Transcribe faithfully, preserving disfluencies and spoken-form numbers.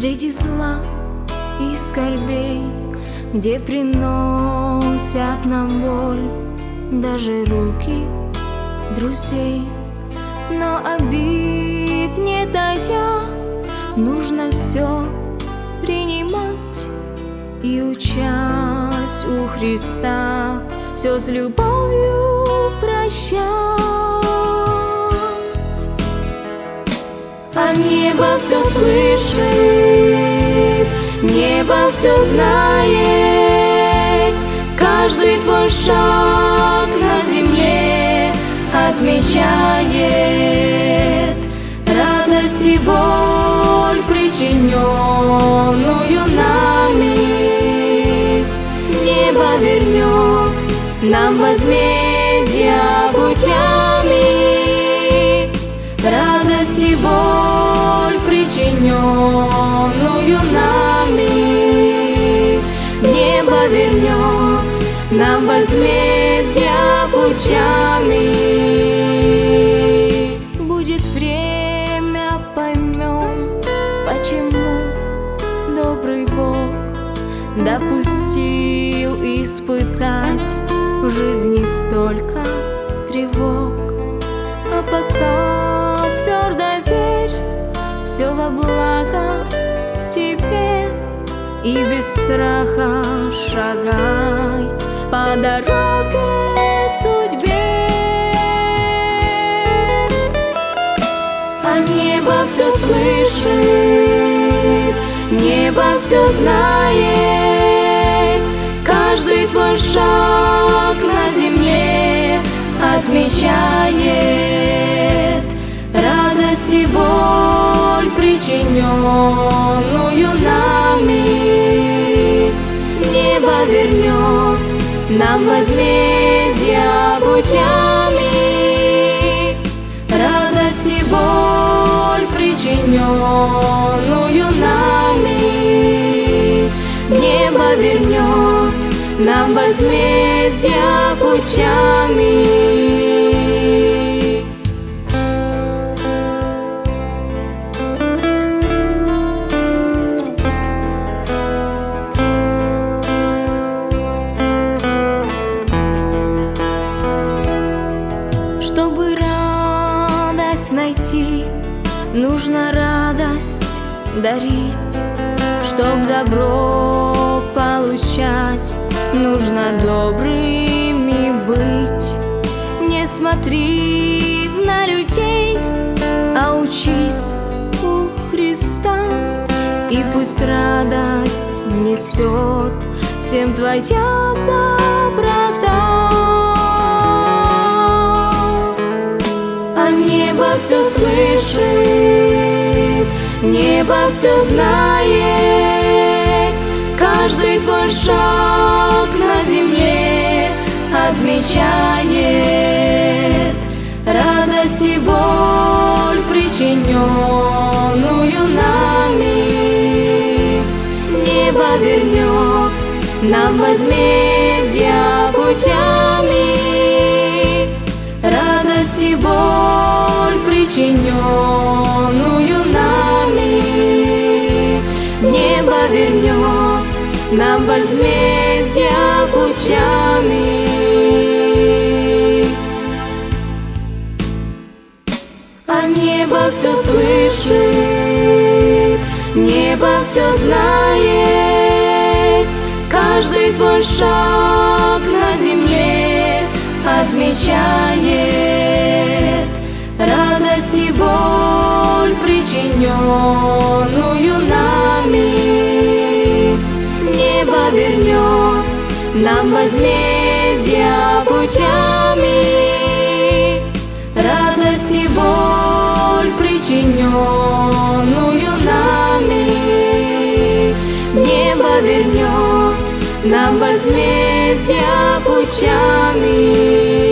среди зла и скорбей, где приносят нам боль даже руки друзей. Но обид не тая, нужно все принимать и, учась у Христа, все с любовью прощать. А небо все слышит, небо все знает, каждый твой шаг на земле отмечает. Радость и боль, причиненную нами, небо вернет нам возмездие путями. Радость и боль, причиненную нами, небо вернет нам возмездие путями. Будет время, поймем, почему добрый Бог допустил испытать в жизни столько тревог. А пока твердо верь, все во благо тебе, и без страха шагай по дороге судьбе. А небо все слышит, небо все знает, каждый твой шаг на земле отмечает. Радость и боль, причиненную нами, небо вернет нам возмездие путями. Радость и боль, причиненную нами, небо вернет нам возмездие путями. Чтобы радость найти, нужно радость дарить. Чтоб добро получать, нужно добрыми быть. Не смотри на людей, а учись у Христа, и пусть радость несет всем твоя доброта. А небо все слышит, небо все знает, каждый твой шаг на земле отмечает. Радость и боль, причиненную нами, небо вернет нам возмездие путями. Радость и боль, причиненную нами, небо вернет нам возмездие путями. А небо все слышит, небо все знает, каждый твой шаг на земле отмечает. Радость и боль, причиненную нами, небо вернет нам возмездие путями. Радость и боль, причиненную нами, небо вернет нам возмездие путями.